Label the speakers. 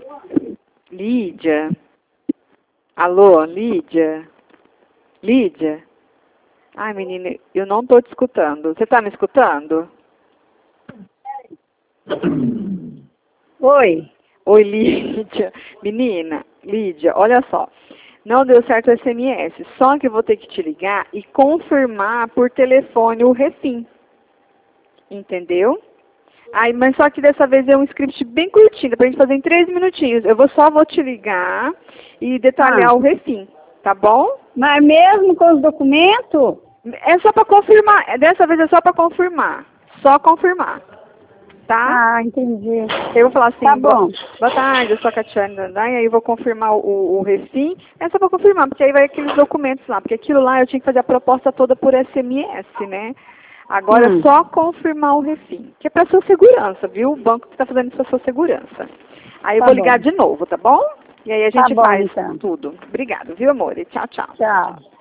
Speaker 1: Lídia? Alô, Lídia? Lídia? Ai, menina, eu não estou te escutando. Você está me escutando?
Speaker 2: Oi.
Speaker 1: Oi, Lídia. Menina, Lídia, olha só. Não deu certo o SMS, só que eu vou ter que te ligar e confirmar por telefone o refim. Entendeu? Aí, mas só que dessa vez é um script bem curtinho, pra gente fazer em 3 minutinhos. Eu só vou te ligar e detalhar o refim, tá bom?
Speaker 2: Mas mesmo com os documentos?
Speaker 1: É só para confirmar. Dessa vez é só para confirmar. Só confirmar. Tá?
Speaker 2: Ah, entendi.
Speaker 1: Eu vou falar assim,
Speaker 2: Tá bom.
Speaker 1: boa tarde, eu sou a Catiane Dandan, e aí eu vou confirmar o refim. É só para confirmar, porque aí vai aqueles documentos lá. Porque aquilo lá eu tinha que fazer a proposta toda por SMS, né? Agora é só confirmar o refim. Que é para sua segurança, viu? O banco que está fazendo isso para sua segurança. Aí eu vou ligar de novo, tá bom? E aí a gente faz
Speaker 2: então.
Speaker 1: tudo. Obrigada, viu, amor? E tchau, tchau.
Speaker 2: Tchau.